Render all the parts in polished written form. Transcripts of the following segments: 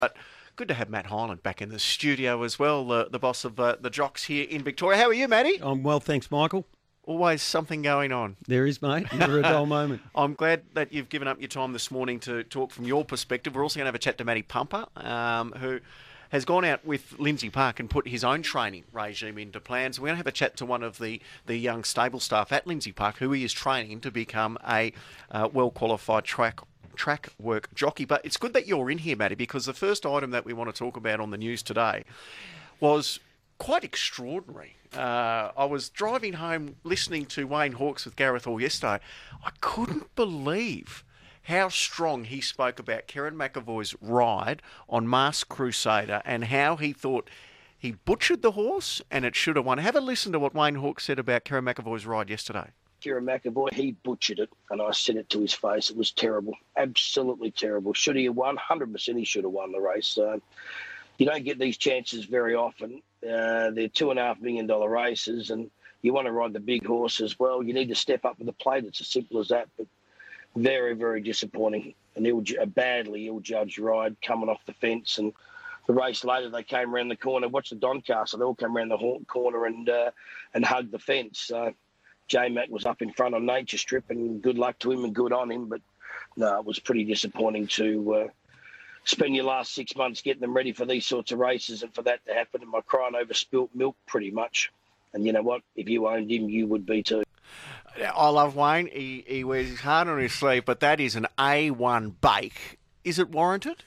But good to have Matt Hyland back in the studio as well, the boss of the Jocks here in Victoria. How are you, Matty? I'm well, thanks, Michael. Always something going on. There is, mate. Never a dull moment. I'm glad that you've given up your time this morning to talk from your perspective. We're also going to have a chat to Matty Pumper, who has gone out with Lindsay Park and put his own training regime into plans. We're going to have a chat to one of the young stable staff at Lindsay Park, who he is training to become a well-qualified track work jockey. But it's good that you're in here, Matty, because the first item that we want to talk about on the news today was quite extraordinary. I was driving home listening to Wayne Hawkes with Gareth Hall yesterday. I couldn't believe how strong he spoke about Kerrin McEvoy's ride on Masked Crusader and how he thought he butchered the horse and it should have won. Have a listen to what Wayne Hawkes said about Kerrin McEvoy's ride yesterday. Kerrin McEvoy, he butchered it, and I said it to his face. It was terrible, absolutely terrible. Should he have won? 100% he should have won the race. You don't get these chances very often. They're $2.5 million races, and you want to ride the big horse as well. You need to step up with the plate. It's as simple as that. But very, very disappointing. A badly ill-judged ride coming off the fence. And the race later, they came around the corner. Watch the Doncaster. They all came around the corner and hugged the fence. J-Mac was up in front on Nature Strip, and good luck to him and good on him. But no, it was pretty disappointing to spend your last 6 months getting them ready for these sorts of races and for that to happen. And my crying over spilt milk pretty much. And you know what? If you owned him, you would be too. I love Wayne. He wears his heart on his sleeve, but that is an A1 bake. Is it warranted?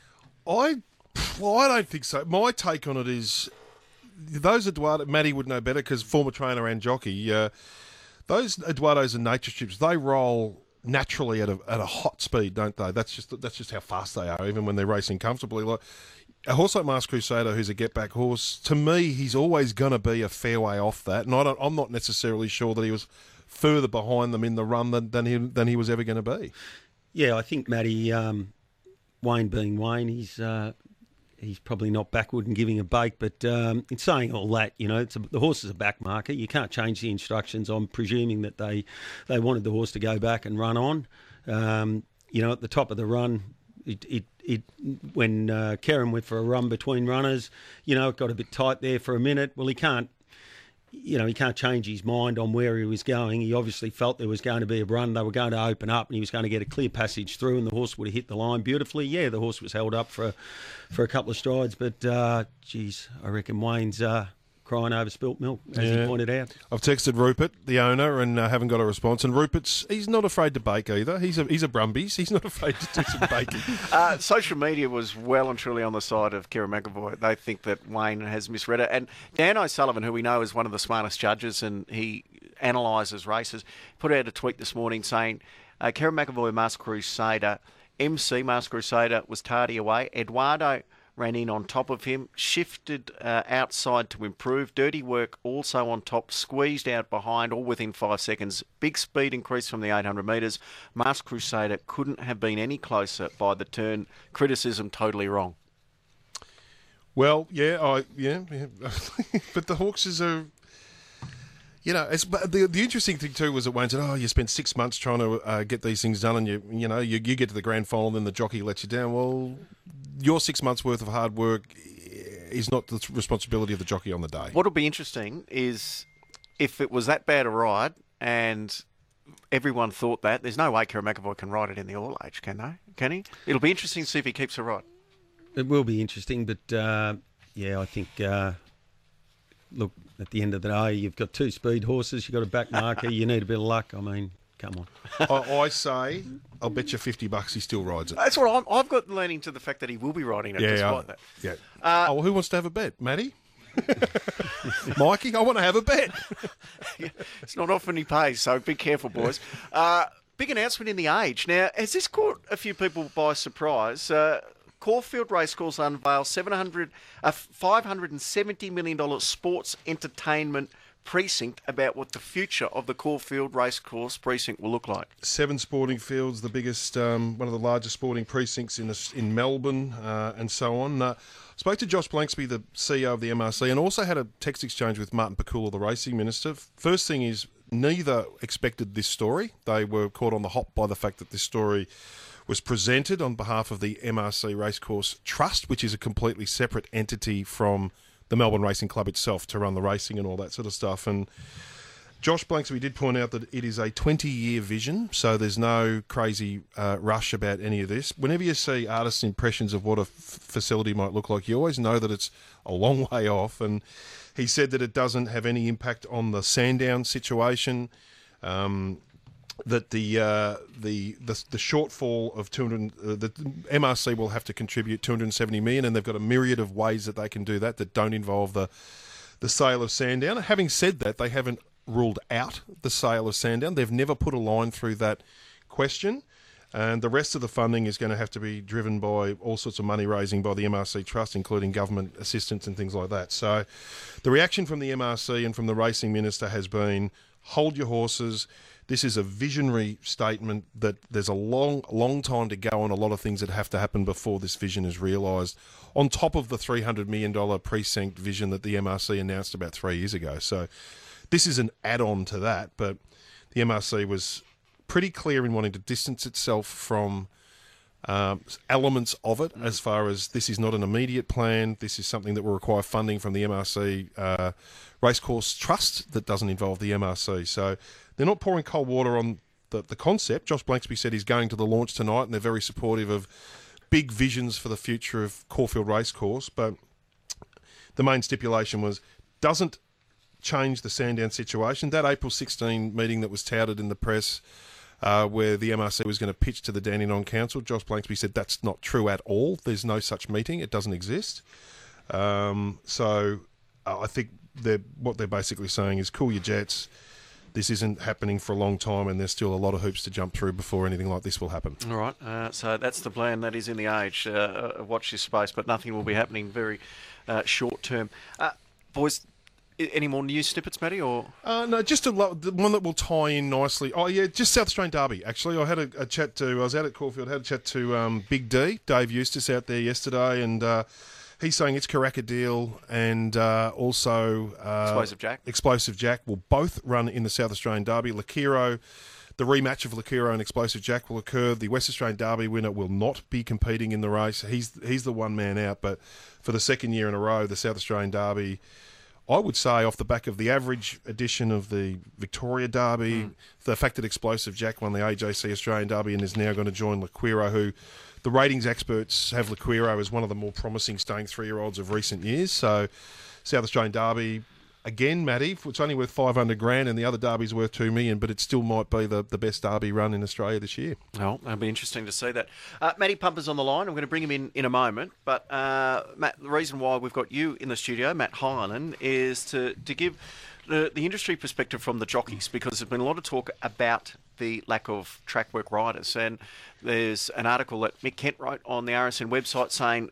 I don't think so. My take on it is those Eduardo, Matty would know better because former trainer and jockey, those Eduardos and Nature Strips, they roll naturally at a hot speed, don't they? That's just how fast they are, even when they're racing comfortably. Like a horse like Masked Crusader, who's a get-back horse, to me, he's always going to be a fair way off that. And I'm not necessarily sure that he was further behind them in the run than he was ever going to be. Yeah, I think, Matty, Wayne being Wayne, he's probably not backward in giving a bake, but in saying all that, you know, the horse is a back marker. You can't change the instructions. I'm presuming that they wanted the horse to go back and run on. You know, at the top of the run, when Kerrin went for a run between runners, you know, it got a bit tight there for a minute. Well, he can't change his mind on where he was going. He obviously felt there was going to be a run. They were going to open up and he was going to get a clear passage through and the horse would have hit the line beautifully. Yeah, the horse was held up for a couple of strides, but, I reckon Wayne's crying over spilt milk, as he pointed out. I've texted Rupert, the owner, and haven't got a response. And he's not afraid to bake either. He's a Brumbies. He's not afraid to do some baking. Social media was well and truly on the side of Kerrin McEvoy. They think that Wayne has misread it. And Dan O'Sullivan, who we know is one of the smartest judges and he analyses races, put out a tweet this morning saying, Kerrin McEvoy, Masked Crusader, MC Masked Crusader was tardy away. Eduardo ran in on top of him, shifted outside to improve. Dirty Work also on top, squeezed out behind, all within 5 seconds. Big speed increase from the 800 metres. Masked Crusader couldn't have been any closer by the turn. Criticism totally wrong. Well, yeah. But the Hawks is a... You know, the interesting thing too was that Wayne said, you spent 6 months trying to get these things done and you get to the grand final and then the jockey lets you down. Well, your 6 months' worth of hard work is not the responsibility of the jockey on the day. What'll be interesting is if it was that bad a ride and everyone thought that, there's no way Kerrin McEvoy can ride it in the All Age, can they? Can he? It'll be interesting to see if he keeps a ride. It will be interesting, but I think... Look, at the end of the day, you've got two speed horses, you've got a back marker, you need a bit of luck. I mean, come on. I say, I'll bet you $50 he still rides it. That's what I've got leaning to the fact that he will be riding it despite that. Yeah. Well, who wants to have a bet? Matty? Mikey, I want to have a bet. It's not often he pays, so be careful, boys. Big announcement in the Age. Now, has this caught a few people by surprise? Caulfield Racecourse unveils $570 million sports entertainment precinct about what the future of the Caulfield Racecourse precinct will look like. 7 sporting fields, the biggest, one of the largest sporting precincts in Melbourne, and so on. Spoke to Josh Blanksby, the CEO of the MRC, and also had a text exchange with Martin Pakula, the racing minister. First thing is, neither expected this story. They were caught on the hop by the fact that this story was presented on behalf of the MRC Racecourse Trust, which is a completely separate entity from the Melbourne Racing Club itself to run the racing and all that sort of stuff. And Josh Blanksby did point out that it is a 20-year vision, so there's no crazy rush about any of this. Whenever you see artists' impressions of what a facility might look like, you always know that it's a long way off. And he said that it doesn't have any impact on the Sandown situation. That the shortfall of the MRC will have to contribute 270 million, and they've got a myriad of ways that they can do that don't involve the sale of Sandown. Having said that, they haven't ruled out the sale of Sandown. They've never put a line through that question, and the rest of the funding is going to have to be driven by all sorts of money raising by the MRC Trust, including government assistance and things like that. So the reaction from the MRC and from the Racing Minister has been, hold your horses. This is a visionary statement that there's a long time to go on a lot of things that have to happen before this vision is realised, on top of the $300 million precinct vision that the MRC announced about 3 years ago. So this is an add-on to that, but the MRC was pretty clear in wanting to distance itself from elements of it, as far as this is not an immediate plan. This is something that will require funding from the MRC Racecourse Trust that doesn't involve the MRC. So they're not pouring cold water on the concept. Josh Blanksby said he's going to the launch tonight, and they're very supportive of big visions for the future of Caulfield Racecourse. But the main stipulation was, doesn't change the Sandown situation. That April 16 meeting that was touted in the press, where the MRC was going to pitch to the Dandenong Council, Josh Blanksby said that's not true at all. There's no such meeting. It doesn't exist. So I think what they're basically saying is, cool your jets. This isn't happening for a long time, and there's still a lot of hoops to jump through before anything like this will happen. All right. So that's the plan. That is in the age. Watch this space, but nothing will be happening very short term. Boys, any more news snippets, Matty? Or no, just the one that will tie in nicely. Oh yeah, just South Australian Derby. Actually, I had a chat to. I was out at Caulfield. Had a chat to Big D, Dave Eustace, out there yesterday, and he's saying it's Caracadile and also Explosive Jack will both run in the South Australian Derby. Lakiro, the rematch of Lakiro and Explosive Jack will occur. The West Australian Derby winner will not be competing in the race. He's the one man out, but for the second year in a row, the South Australian Derby, I would say, off the back of the average edition of the Victoria Derby, the fact that Explosive Jack won the AJC Australian Derby and is now going to join Laquiro, who the ratings experts have Laquiro as one of the more promising staying 3-year-olds of recent years. So South Australian Derby, again, Matty, it's only worth $500,000 and the other derby's worth $2 million, but it still might be the best derby run in Australia this year. Well, it'll be interesting to see that. Matty Pumper's on the line. I'm going to bring him in a moment. But, Matt, the reason why we've got you in the studio, Matt Hyland, is to give the industry perspective from the jockeys, because there's been a lot of talk about the lack of track work riders. And there's an article that Mick Kent wrote on the RSN website saying,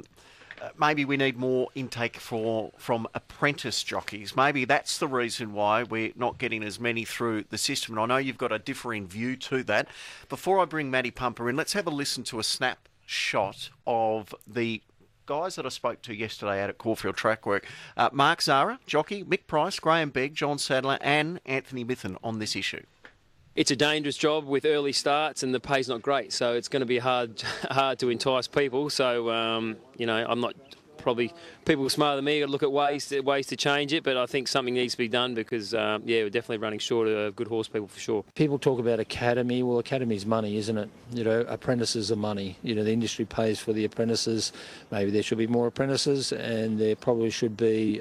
maybe we need more intake from apprentice jockeys. Maybe that's the reason why we're not getting as many through the system. And I know you've got a differing view to that. Before I bring Matty Pumper in, let's have a listen to a snapshot of the guys that I spoke to yesterday out at Caulfield Trackwork. Mark Zara, jockey, Mick Price, Graham Begg, John Sadler and Anthony Mithun on this issue. It's a dangerous job with early starts and the pay's not great, so it's going to be hard to entice people. So, I'm not probably people smarter than me got to look at ways to change it, but I think something needs to be done because, we're definitely running short of good horse people for sure. People talk about academy. Well, academy's money, isn't it? Apprentices are money. The industry pays for the apprentices. Maybe there should be more apprentices, and there probably should be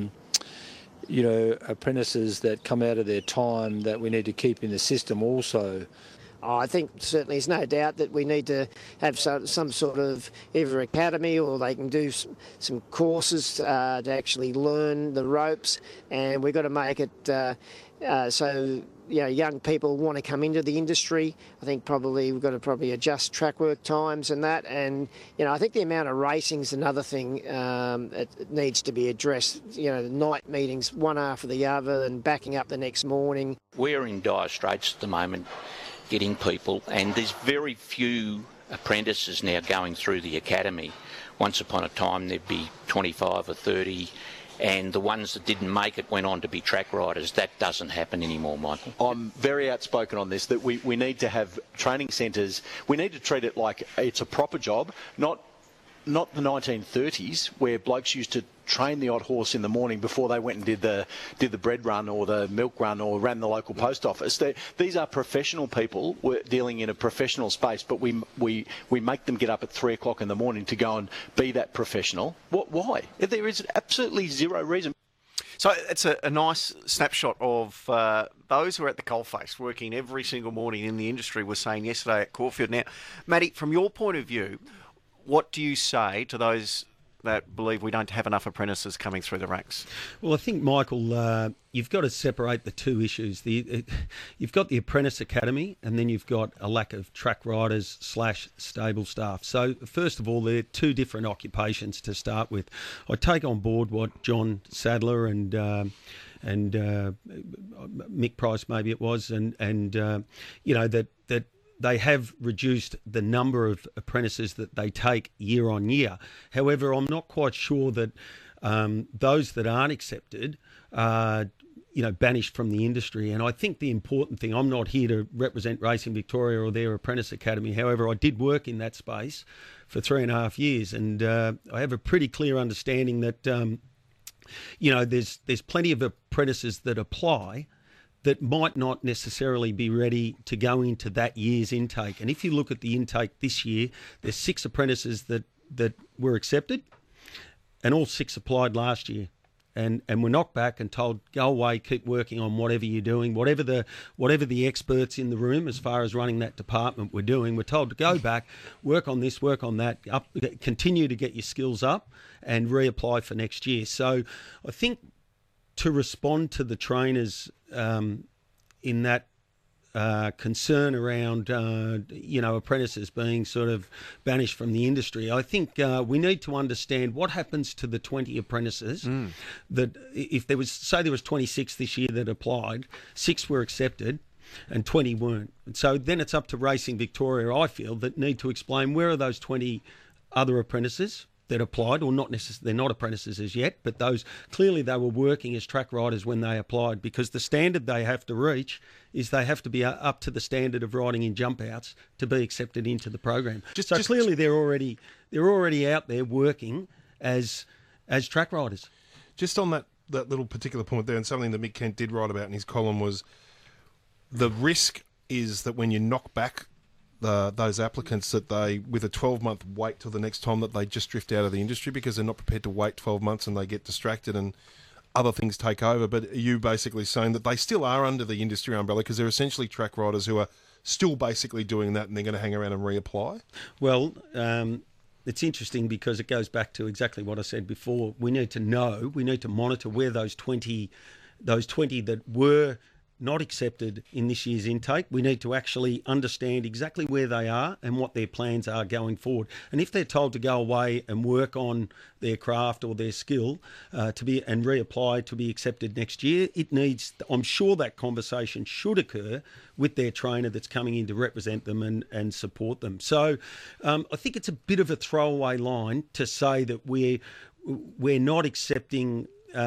apprentices that come out of their time that we need to keep in the system also. I think certainly there's no doubt that we need to have some sort of either academy, or they can do some courses to actually learn the ropes, and we've got to make it so young people want to come into the industry. I think we've got to adjust track work times and that, and I think the amount of racing is another thing that needs to be addressed. The night meetings, one after the other, and backing up the next morning. We're in dire straits at the moment, getting people, and there's very few apprentices now going through the academy. Once upon a time there'd be 25 or 30, and the ones that didn't make it went on to be track riders. That doesn't happen anymore, Michael. I'm very outspoken on this, that we need to have training centres. We need to treat it like it's a proper job, not the 1930s where blokes used to train the odd horse in the morning before they went and did the bread run or the milk run or ran the local post office. These are professional people dealing in a professional space, but we make them get up at 3 o'clock in the morning to go and be that professional. Why? There is absolutely zero reason. So it's a nice snapshot of those who are at the coalface, working every single morning in the industry, were saying yesterday at Caulfield. Now, Matty, from your point of view, what do you say to those that believe we don't have enough apprentices coming through the ranks? Well, I think, Michael, you've got to separate the two issues. You've got the apprentice academy, and then you've got a lack of track riders / stable staff. So, first of all, they're two different occupations to start with. I take on board what John Sadler and Mick Price, maybe it was, and you know, that they have reduced the number of apprentices that they take year on year. However, I'm not quite sure that those that aren't accepted are, banished from the industry. And I think the important thing, I'm not here to represent Racing Victoria or their apprentice academy. However, I did work in that space for 3.5 years, and I have a pretty clear understanding that, there's plenty of apprentices that apply that might not necessarily be ready to go into that year's intake. And if you look at the intake this year, there's 6 apprentices that were accepted, and all 6 applied last year. And were knocked back and told, go away, keep working on whatever you're doing, whatever the experts in the room as far as running that department were doing. We're told to go back, work on this, work on that, continue to get your skills up and reapply for next year. So I think to respond to the trainers in that concern around, apprentices being sort of banished from the industry, I think we need to understand what happens to the 20 apprentices that if there was 26 this year that applied, 6 were accepted and 20 weren't. And so then it's up to Racing Victoria, I feel, that need to explain where are those 20 other apprentices that applied, or not necessarily, they're not apprentices as yet, but those clearly they were working as track riders when they applied, because the standard they have to reach is they have to be up to the standard of riding in jump outs to be accepted into the program. Clearly they're already out there working as track riders. Just on that little particular point there, and something that Mick Kent did write about in his column, was the risk is that when you knock back those applicants, that they, with a 12-month wait till the next time, that they just drift out of the industry because they're not prepared to wait 12 months and they get distracted and other things take over. But are you basically saying that they still are under the industry umbrella because they're essentially track riders who are still basically doing that and they're going to hang around and reapply? Well, it's interesting because it goes back to exactly what I said before. We need to monitor where those 20 that were not accepted in this year's intake. We need to actually understand exactly where they are and what their plans are going forward. And if they're told to go away and work on their craft or their skill and reapply to be accepted next year, I'm sure that conversation should occur with their trainer that's coming in to represent them and support them. So I think it's a bit of a throwaway line to say that we're not accepting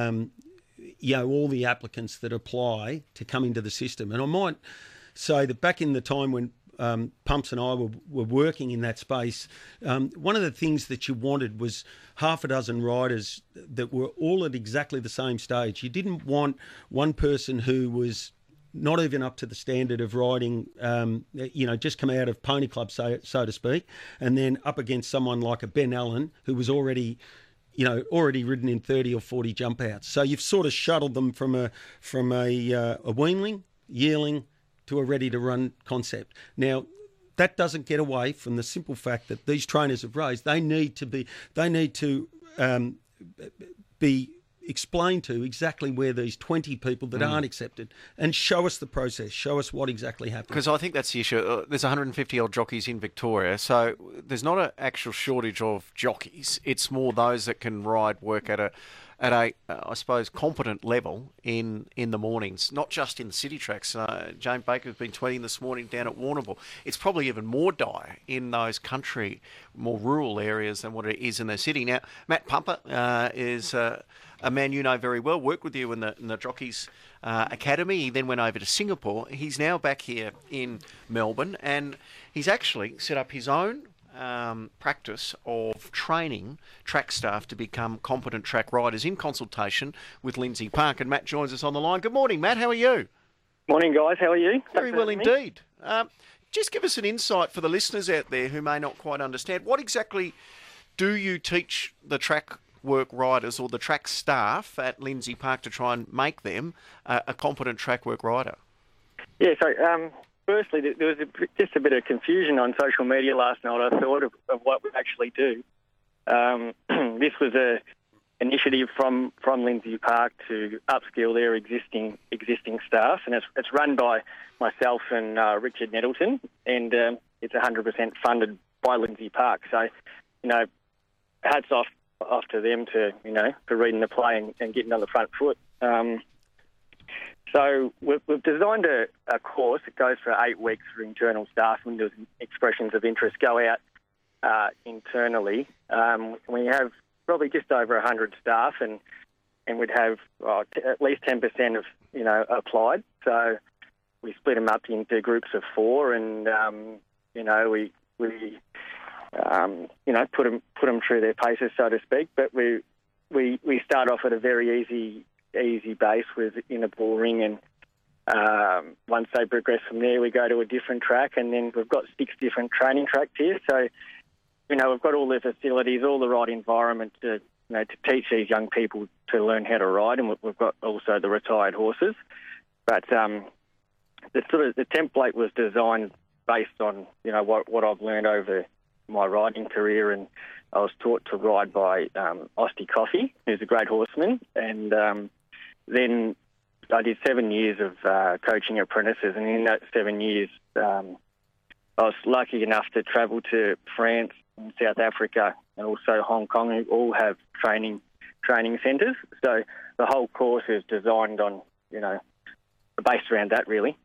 all the applicants that apply to come into the system. And I might say that back in the time when Pumps and I were working in that space, one of the things that you wanted was half a dozen riders that were all at exactly the same stage. You didn't want one person who was not even up to the standard of riding, just come out of Pony Club, so to speak, and then up against someone like a Ben Allen who was already ridden in 30 or 40 jump outs. So you've sort of shuttled them from a weanling, yearling, to a ready-to-run concept. Now, that doesn't get away from the simple fact that these trainers have raised. They need to be explained to exactly where these 20 people that aren't accepted, and show us the process, show us what exactly happened. Because I think that's the issue. There's 150-odd jockeys in Victoria, so there's not an actual shortage of jockeys. It's more those that can work at a I suppose, competent level in the mornings, not just in the city tracks. James Baker's been tweeting this morning down at Warrnambool. It's probably even more dire in those country, more rural areas than what it is in the city. Now, Matt Pumper is a a man you know very well, worked with you in the Jockeys Academy. He then went over to Singapore. He's now back here in Melbourne, and he's actually set up his own practice of training track staff to become competent track riders in consultation with Lindsay Park. And Matt joins us on the line. Good morning, Matt. How are you? Morning, guys. How are you? Very well indeed. Just give us an insight for the listeners out there who may not quite understand. What exactly do you teach the track work riders or the track staff at Lindsay Park to try and make them a competent track work rider? Yeah, so firstly, there was just a bit of confusion on social media last night, I thought, of what we actually do. This was an initiative from Lindsay Park to upskill their existing staff, and it's run by myself and Richard Nettleton, and it's 100% funded by Lindsay Park. So, hats off to them for reading the play and getting on the front foot. So we've designed a course that goes for 8 weeks for internal staff. When there's expressions of interest, go out internally. We have probably just over 100 staff, and we'd have at least 10% of applied. So we split them up into groups of 4, and we put them through their paces, so to speak. But we start off at a very easy base with in a bull ring, and once they progress from there, we go to a different track, and then we've got 6 different training tracks here. So, we've got all the facilities, all the right environment to teach these young people to learn how to ride, and we've got also the retired horses. But the template was designed based on what I've learned over my riding career, and I was taught to ride by Osty Coffey, who's a great horseman, and then I did 7 years of coaching apprentices, and in that 7 years, I was lucky enough to travel to France and South Africa and also Hong Kong, who all have training centres. So the whole course is designed on, based around that, really.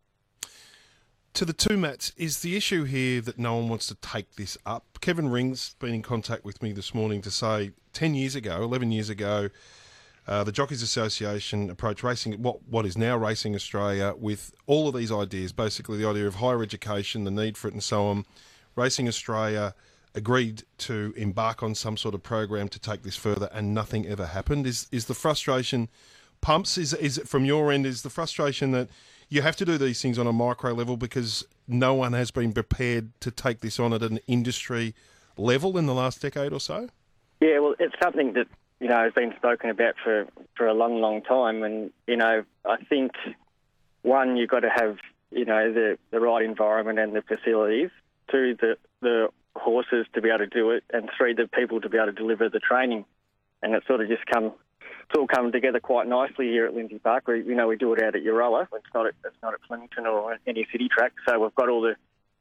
To the two Matts, is the issue here that no one wants to take this up? Kevin Ring's been in contact with me this morning to say 11 years ago, the Jockeys Association approached what is now Racing Australia with all of these ideas, basically the idea of higher education, the need for it and so on. Racing Australia agreed to embark on some sort of program to take this further, and nothing ever happened. Is the frustration, Pumps, is it from your end, is the frustration that you have to do these things on a micro level because no one has been prepared to take this on at an industry level in the last decade or so? Yeah, well, it's something that has been spoken about for a long, long time. And, I think, one, you've got to have, the right environment and the facilities. 2, the horses to be able to do it. And 3, the people to be able to deliver the training. And it's sort of just it's all come together quite nicely here at Lindsay Park. We do it out at Euroa. It's not at Flemington or any city track. So we've got all the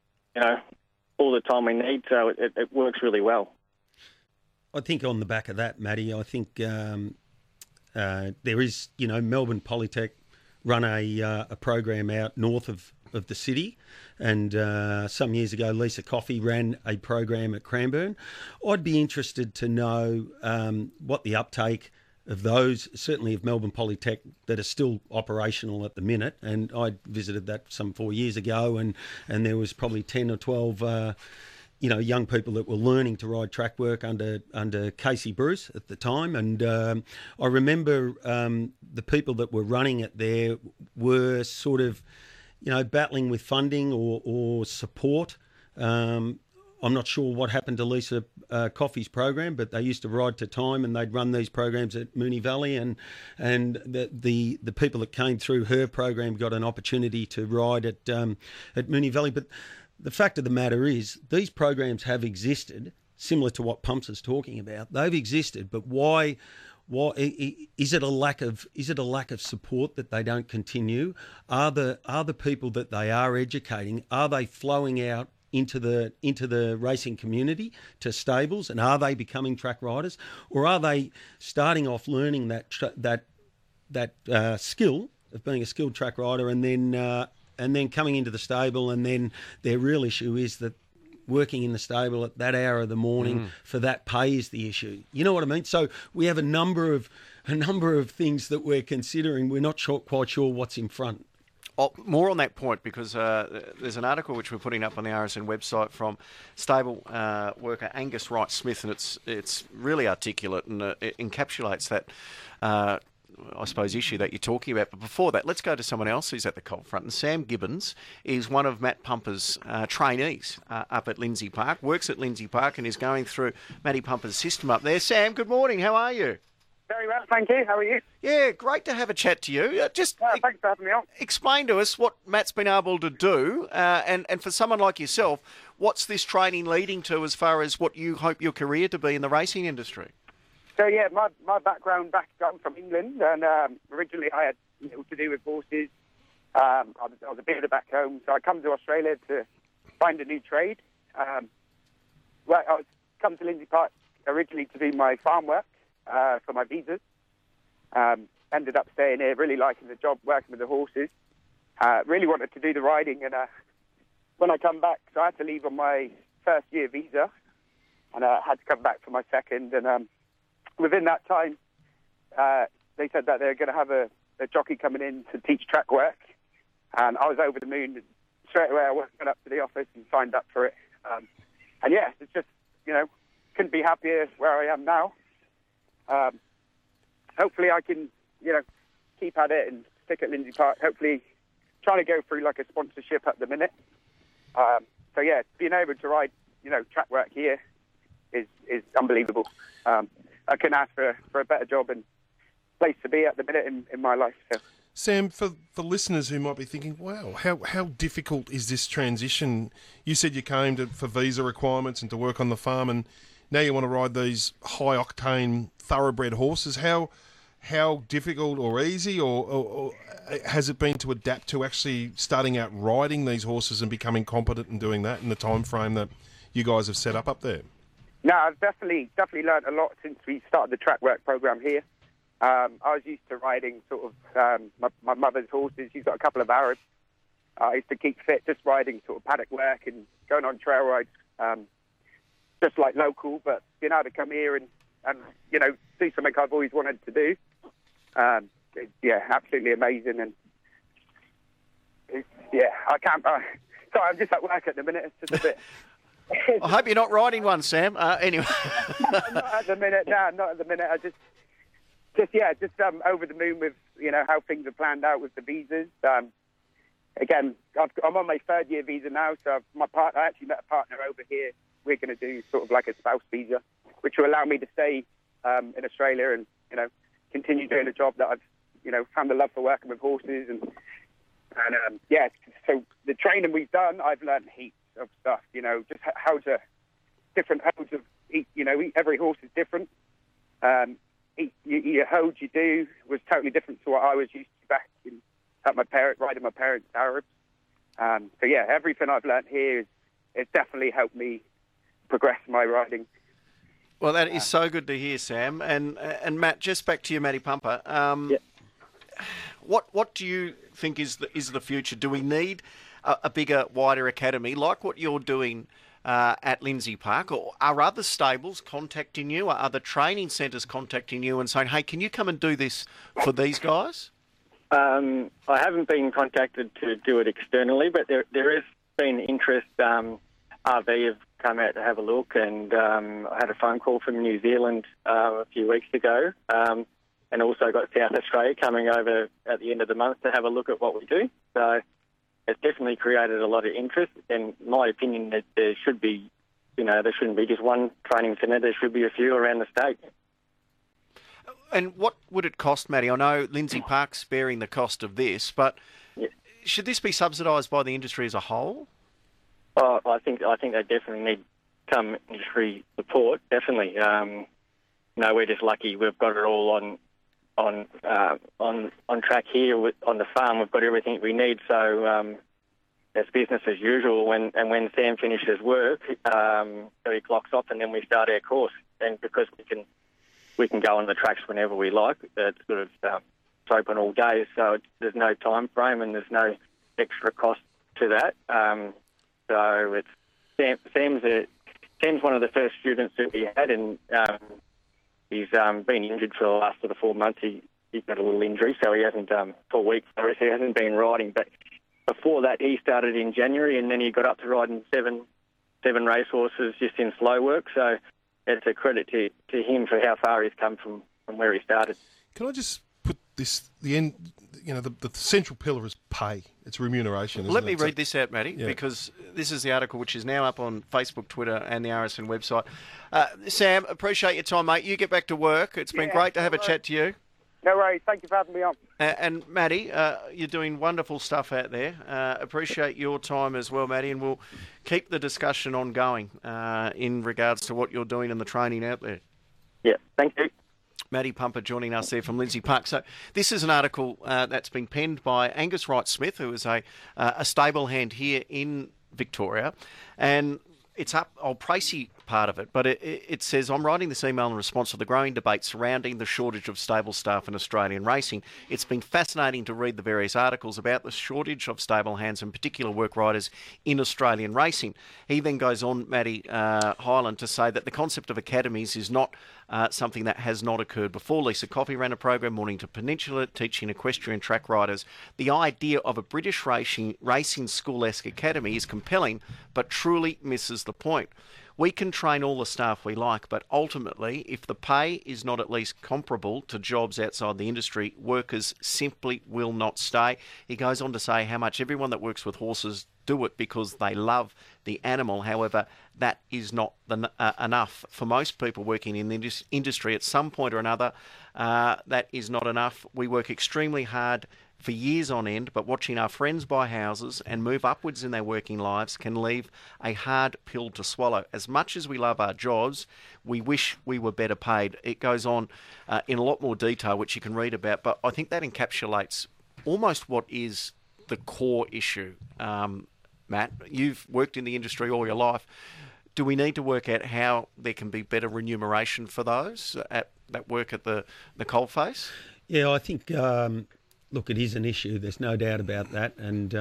time we need. So it works really well. I think on the back of that, Matty, I think there is, Melbourne Polytech run a program out north of the city, and some years ago Lisa Coffey ran a program at Cranbourne. I'd be interested to know what the uptake of those, certainly of Melbourne Polytech, that are still operational at the minute. And I visited that some 4 years ago, and there was probably 10 or 12 young people that were learning to ride track work under Casey Bruce at the time. And I remember the people that were running it there were sort of, battling with funding or support. I'm not sure what happened to Lisa Coffey's program, but they used to ride to time, and they'd run these programs at Moonee Valley, and the people that came through her program got an opportunity to ride at Moonee Valley. But the fact of the matter is, these programs have existed, similar to what Pumps is talking about. They've existed, but why is it a lack of support that they don't continue? Are the people that they are educating, are they flowing out into the racing community, to stables, and are they becoming track riders, or are they starting off learning that skill of being a skilled track rider, and then coming into the stable, and then their real issue is that working in the stable at that hour of the morning for that pay is the issue. You know what I mean? So we have a number of things that we're considering. We're not quite sure what's in front. Oh, more on that point, because there's an article which we're putting up on the RSN website from stable worker Angus Wright-Smith, and it's really articulate and it encapsulates that, I suppose, issue that you're talking about. But before that, let's go to someone else who's at the cold front. And Sam Gibbons is one of Matt Pumper's trainees up at Lindsay Park, works at Lindsay Park and is going through Matty Pumper's system up there. Sam, good morning. How are you? Very well, thank you. How are you? Yeah, great to have a chat to you. Thanks for having me on. Explain to us what Matt's been able to do, and for someone like yourself, what's this training leading to as far as what you hope your career to be in the racing industry? So, yeah, my background I'm from England, and originally I had little to do with horses. I was a builder back home, so I come to Australia to find a new trade. I come to Lindsay Park originally to do my farm work. For my visas. Ended up staying here, really liking the job, working with the horses. Really wanted to do the riding, and when I come back, so I had to leave on my first year visa, and I had to come back for my second. And within that time, they said that they were going to have a jockey coming in to teach track work, and I was over the moon. And straight away, I went up to the office and signed up for it. And yeah, it's just, couldn't be happier where I am now. Hopefully I can, keep at it and stick at Lindsay Park. Hopefully trying to go through like a sponsorship at the minute. So yeah, being able to ride, track work here is unbelievable. I couldn't ask for a better job and place to be at the minute in my life. So. Sam, for listeners who might be thinking, wow, how difficult is this transition? You said you came for visa requirements and to work on the farm, and now you want to ride these high-octane thoroughbred horses. How difficult or easy or has it been to adapt to actually starting out riding these horses and becoming competent in doing that in the time frame that you guys have set up there? No, I've definitely learned a lot since we started the track work program here. I was used to riding sort of my mother's horses. She's got a couple of Arabs. I used to keep fit just riding sort of paddock work and going on trail rides. Just like local, but being able to come here and do something I've always wanted to do. Absolutely amazing. And I can't. Sorry, I'm just at work at the minute. It's just a bit. I hope you're not riding one, Sam. Anyway, not at the minute. No, not at the minute. I just over the moon with how things are planned out with the visas. Again, I'm on my third year visa now, so I actually met a partner over here. We're going to do sort of like a spouse visa, which will allow me to stay in Australia and, continue doing a job that I've, found the love for working with horses. So the training we've done, I've learned heaps of stuff, just different holds of each, every horse is different. Your holds you do was totally different to what I was used to back riding my parents' Arabs. Everything I've learned here it's definitely helped me progress my riding. Well, that is so good to hear, Sam. And Matt, just back to you, Matty Pumper. What do you think is the future? Do we need a bigger, wider academy like what you're doing at Lindsay Park, or are other stables contacting you? Are other training centres contacting you and saying, "Hey, can you come and do this for these guys"? I haven't been contacted to do it externally, but there has been interest. RV have come out to have a look, and I had a phone call from New Zealand a few weeks ago, and also got South Australia coming over at the end of the month to have a look at what we do. So it's definitely created a lot of interest. In my opinion, that there should be, there shouldn't be just one training centre. There should be a few around the state. And what would it cost, Matty? I know Lindsay Park's bearing the cost of this, but should this be subsidised by the industry as a whole? Oh, I think they definitely need some industry support. Definitely, we're just lucky we've got it all on track here on the farm. We've got everything we need. So it's business as usual. When Sam finishes work, so he clocks off, and then we start our course. And because we can go on the tracks whenever we like, it's sort of it's open all day. So there's no time frame and there's no extra cost to that. So Sam's one of the first students that we had, and he's been injured for the last sort of 4 months. He got a little injury, so he hasn't, for weeks, so he hasn't been riding. But before that, he started in January, and then he got up to riding seven racehorses just in slow work. So it's a credit to him for how far he's come from where he started. Can I just put this, the central pillar is pay. It's remuneration. Let me read this out, Matty, because this is the article which is now up on Facebook, Twitter and the RSN website. Sam, appreciate your time, mate. You get back to work. It's been great to have a chat to you. No worries. Thank you for having me on. And Matty, you're doing wonderful stuff out there. Appreciate your time as well, Matty, and we'll keep the discussion ongoing in regards to what you're doing and the training out there. Yeah, thank you. Matty Pumper joining us there from Lindsay Park. So this is an article that's been penned by Angus Wright-Smith, who is a stable hand here in Victoria, and it's up. I'll précis part of it, but it says, I'm writing this email in response to the growing debate surrounding the shortage of stable staff in Australian racing. It's been fascinating to read the various articles about the shortage of stable hands and particular work riders in Australian racing. He then goes on, Matty Hyland, to say that the concept of academies is not something that has not occurred before. Lisa Coffey ran a program, Mornington Peninsula, teaching equestrian track riders. The idea of a British racing school-esque academy is compelling, but truly misses the point. We can train all the staff we like, but ultimately, if the pay is not at least comparable to jobs outside the industry, workers simply will not stay. He goes on to say how much everyone that works with horses do it because they love the animal. However, that is not enough. For most people working in the industry at some point or another, that is not enough. We work extremely hard for years on end, but watching our friends buy houses and move upwards in their working lives can leave a hard pill to swallow. As much as we love our jobs, we wish we were better paid. It goes on in a lot more detail, which you can read about, but I think that encapsulates almost what is the core issue. Matt, you've worked in the industry all your life. Do we need to work out how there can be better remuneration for those that work at the coalface? Yeah, I think... Look, it is an issue. There's no doubt about that, and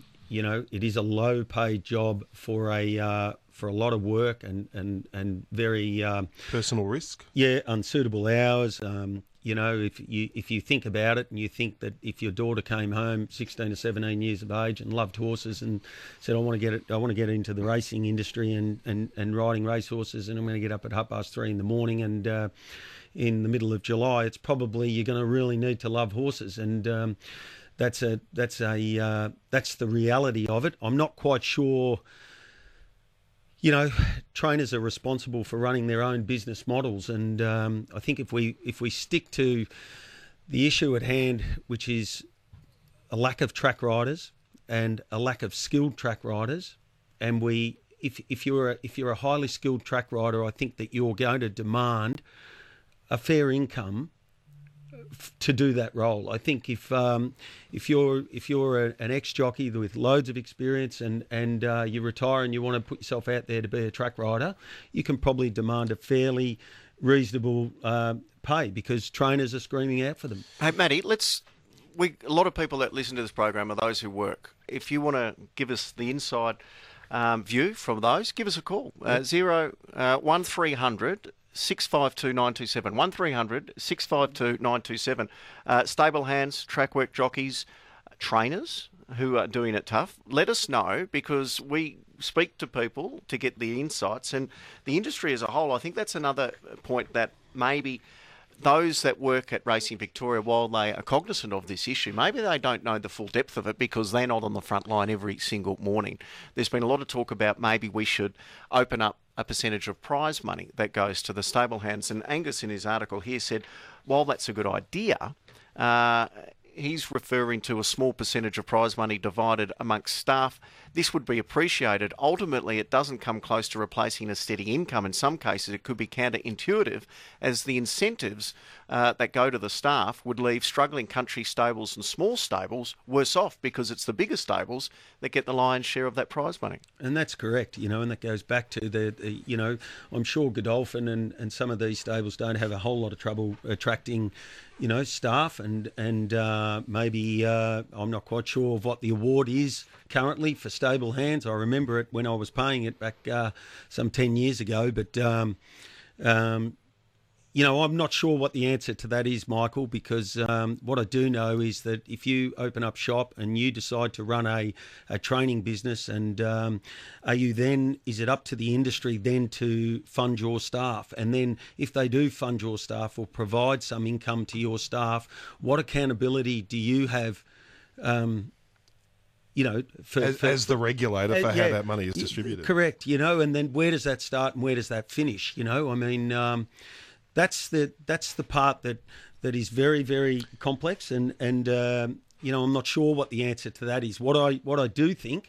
it is a low-paid job for a lot of work and very personal risk. Yeah, unsuitable hours. If you think about it, and you think that if your daughter came home 16 or 17 years of age and loved horses and said, I want to get into the racing industry and riding racehorses, and I'm going to get up at 3:30 in the morning and in the middle of July, it's probably you're going to really need to love horses, and that's the reality of it. I'm not quite sure. Trainers are responsible for running their own business models, and I think if we stick to the issue at hand, which is a lack of track riders and a lack of skilled track riders, and if you're a highly skilled track rider, I think that you're going to demand a fair income to do that role. I think if you're an ex-jockey with loads of experience and you retire and you want to put yourself out there to be a track rider, you can probably demand a fairly reasonable pay because trainers are screaming out for them. Hey, Matty, a lot of people that listen to this program are those who work. If you want to give us the inside view from those, give us a call. 1300 652 927 1300 652 927. Stable hands, track work jockeys, trainers who are doing it tough. Let us know, because we speak to people to get the insights, and the industry as a whole. I think that's another point, that maybe those that work at Racing Victoria, while they are cognizant of this issue, maybe they don't know the full depth of it because they're not on the front line every single morning. There's been a lot of talk about maybe we should open up a percentage of prize money that goes to the stable hands. And Angus, in his article here, said, while that's a good idea, he's referring to a small percentage of prize money divided amongst staff. This would be appreciated. Ultimately, it doesn't come close to replacing a steady income. In some cases, it could be counterintuitive, as the incentives that go to the staff would leave struggling country stables and small stables worse off, because it's the bigger stables that get the lion's share of that prize money. And that's correct, and that goes back to the I'm sure Godolphin and some of these stables don't have a whole lot of trouble attracting, staff and Maybe I'm not quite sure of what the award is currently for stable hands. I remember it when I was paying it back some 10 years ago, but I'm not sure what the answer to that is, Michael, because what I do know is that if you open up shop and you decide to run a training business, and is it up to the industry then to fund your staff? And then if they do fund your staff or provide some income to your staff, what accountability do you have? As the regulator for how that money is distributed. Correct, and then where does that start and where does that finish? That's the part that is very, very complex, and I'm not sure what the answer to that is. What I do think,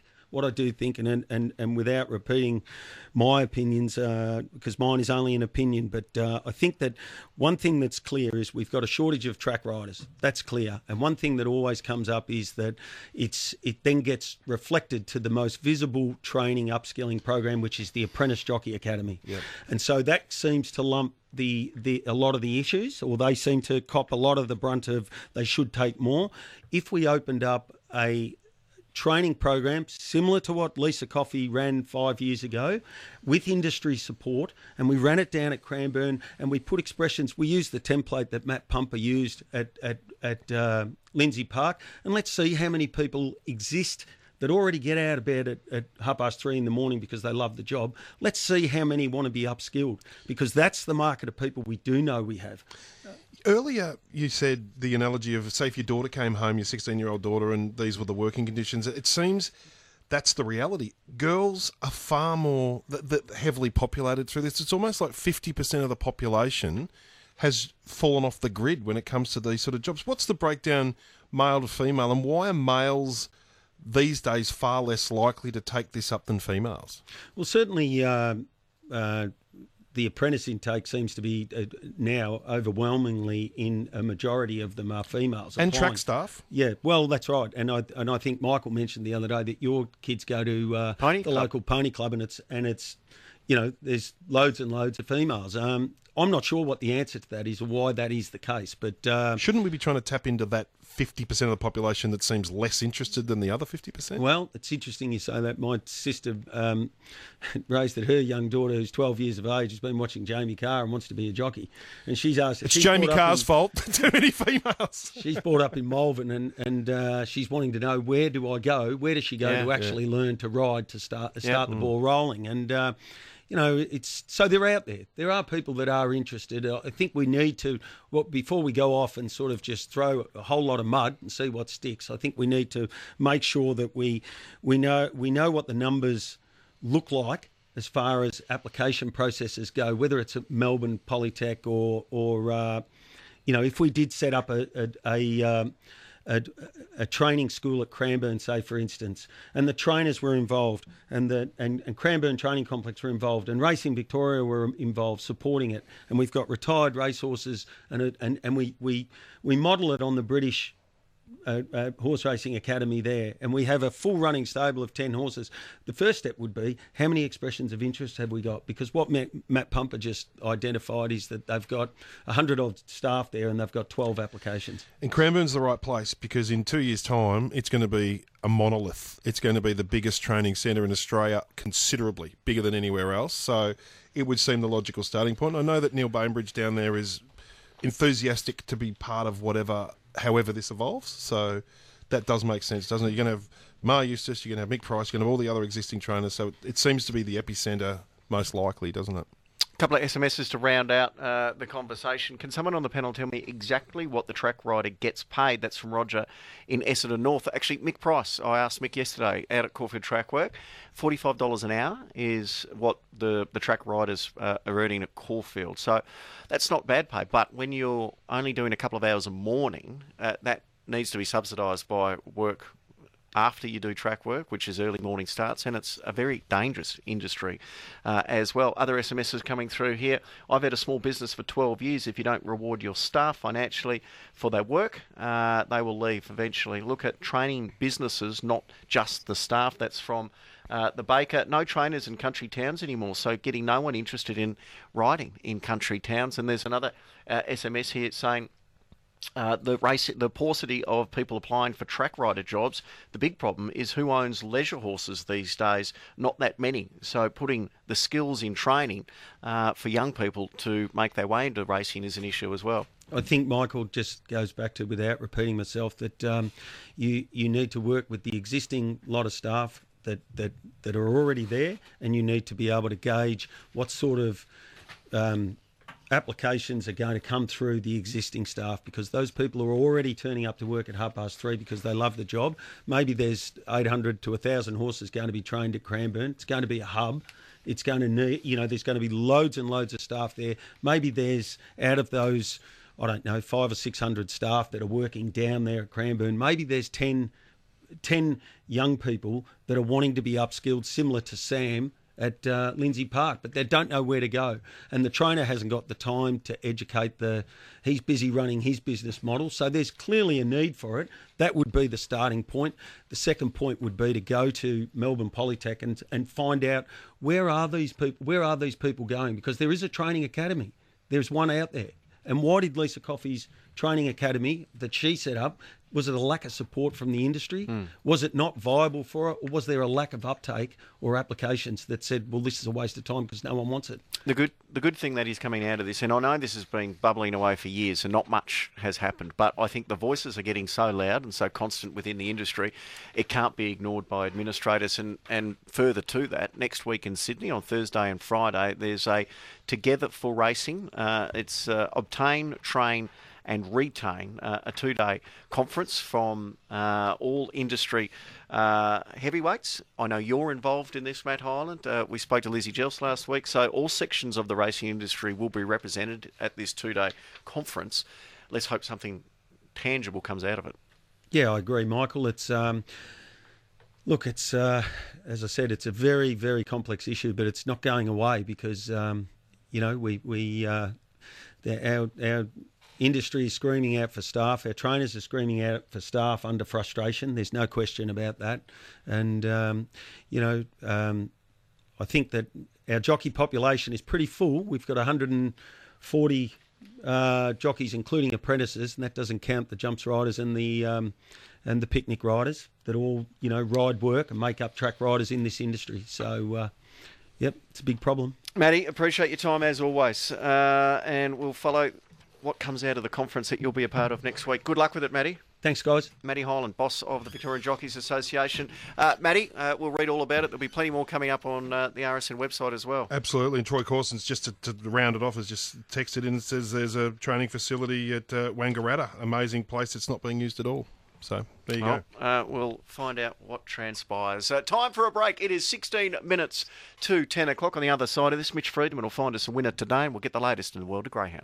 and without repeating my opinions, because mine is only an opinion, but I think that one thing that's clear is we've got a shortage of track riders. That's clear. And one thing that always comes up is that it then gets reflected to the most visible training upskilling program, which is the Apprentice Jockey Academy. Yep. And so that seems to lump a lot of the issues, or they seem to cop a lot of the brunt of they should take more. If we opened up a training program similar to what Lisa Coffey ran 5 years ago with industry support, and we ran it down at Cranbourne, and we put expressions, we used the template that Matt Pumper used at Lindsay Park, and let's see how many people exist that already get out of bed at 3:30 in the morning because they love the job. Let's see how many want to be upskilled, because that's the market of people we do know we have. Earlier, you said the analogy of, say, if your daughter came home, your 16-year-old daughter, and these were the working conditions. It seems that's the reality. Girls are far more heavily populated through this. It's almost like 50% of the population has fallen off the grid when it comes to these sort of jobs. What's the breakdown male to female, and why are males these days far less likely to take this up than females? Well, certainly the apprentice intake seems to be now overwhelmingly in a majority of them are females. And track staff? Yeah, well, that's right. And I think Michael mentioned the other day that your kids go to the local pony club, and it's there's loads and loads of females. I'm not sure what the answer to that is or why that is the case, but shouldn't we be trying to tap into that 50% of the population that seems less interested than the other 50%? Well, it's interesting you say that. My sister raised that her young daughter, who's 12 years of age, has been watching Jamie Carr and wants to be a jockey. And she's asked... It's Jamie Carr's fault. Too many females. She's brought up in Malvern, and she's wanting to know, where do I go? Where does she go to actually learn to ride, to start the ball rolling? And... it's so they're out there. There are people that are interested. I think we need to, before we go off and sort of just throw a whole lot of mud and see what sticks, I think we need to make sure that we know what the numbers look like as far as application processes go, whether it's at Melbourne Polytech or if we did set up a training school at Cranbourne, say, for instance, and the trainers were involved, and Cranbourne Training Complex were involved, and Racing Victoria were involved supporting it, and we've got retired racehorses, and we model it on the British horse racing academy there, and we have a full running stable of 10 horses. The first step would be, how many expressions of interest have we got? Because what Matt Pumper just identified is that they've got 100 odd staff there and they've got 12 applications. And Cranbourne's the right place, because in 2 years' time it's going to be a monolith. It's going to be the biggest training centre in Australia, considerably bigger than anywhere else, so it would seem the logical starting point. I know that Neil Bainbridge down there is enthusiastic to be part of however this evolves, so that does make sense, doesn't it? You're going to have Mar Eustace, you're going to have Mick Price, you're going to have all the other existing trainers, so it seems to be the epicentre most likely, doesn't it? A couple of SMSs to round out the conversation. Can someone on the panel tell me exactly what the track rider gets paid? That's from Roger in Essendon North. Actually, Mick Price, I asked Mick yesterday out at Caulfield Track Work, $45 an hour is what the track riders are earning at Caulfield. So that's not bad pay, but when you're only doing a couple of hours a morning, that needs to be subsidised by work after you do track work, which is early morning starts, and it's a very dangerous industry as well. Other SMSs coming through here. I've had a small business for 12 years. If you don't reward your staff financially for their work, they will leave eventually. Look at training businesses, not just the staff. That's from the Baker. No trainers in country towns anymore, so getting no one interested in riding in country towns. And there's another SMS here saying, the paucity of people applying for track rider jobs. The big problem is who owns leisure horses these days. Not that many. So putting the skills in training for young people to make their way into racing is an issue as well. I think, Michael, just goes back to, without repeating myself, that you need to work with the existing lot of staff that are already there, and you need to be able to gauge what sort of applications are going to come through the existing staff, because those people are already turning up to work at 3:30 because they love the job. Maybe there's 800 to 1,000 horses going to be trained at Cranbourne. It's going to be a hub. It's going to need, there's going to be loads and loads of staff there. Maybe there's, out of those, 500 or 600 staff that are working down there at Cranbourne, maybe there's 10 young people that are wanting to be upskilled, similar to Sam at Lindsay Park, but they don't know where to go. And the trainer hasn't got the time to educate he's busy running his business model. So there's clearly a need for it. That would be the starting point. The second point would be to go to Melbourne Polytech and find out where are these people going, because there is a training academy. There's one out there. And why did Lisa Coffey's training academy that she set up, was it a lack of support from the industry? Was it not viable for her? Or was there a lack of uptake or applications that said, well, this is a waste of time because no one wants it? The good thing that is coming out of this, and I know this has been bubbling away for years and not much has happened, but I think the voices are getting so loud and so constant within the industry, it can't be ignored by administrators. And further to that, next week in Sydney on Thursday and Friday, there's a Together for Racing. It's Obtain, Train and Retain, a 2-day conference from all industry heavyweights. I know you're involved in this, Matt Hyland. We spoke to Lizzie Jelce last week, so all sections of the racing industry will be represented at this 2-day conference. Let's hope something tangible comes out of it. Yeah, I agree, Michael. It's look, it's as I said, it's a very, very complex issue, but it's not going away because our industry is screaming out for staff. Our trainers are screaming out for staff under frustration. There's no question about that. And, I think that our jockey population is pretty full. We've got 140 jockeys, including apprentices, and that doesn't count the jumps riders and the picnic riders that all, ride work and make up track riders in this industry. So, yep, it's a big problem. Matty, appreciate your time as always. And we'll follow what comes out of the conference that you'll be a part of next week. Good luck with it, Matty. Thanks, guys. Matty Hyland, boss of the Victorian Jockeys Association. Matty, we'll read all about it. There'll be plenty more coming up on the RSN website as well. Absolutely. And Troy Corson's, just to round it off, has just texted in and says there's a training facility at Wangaratta. Amazing place that's not being used at all. So there you go. We'll find out what transpires. Time for a break. It is 16 minutes to 10 o'clock. On the other side of this, Mitch Friedman will find us a winner today, and we'll get the latest in the world of greyhound.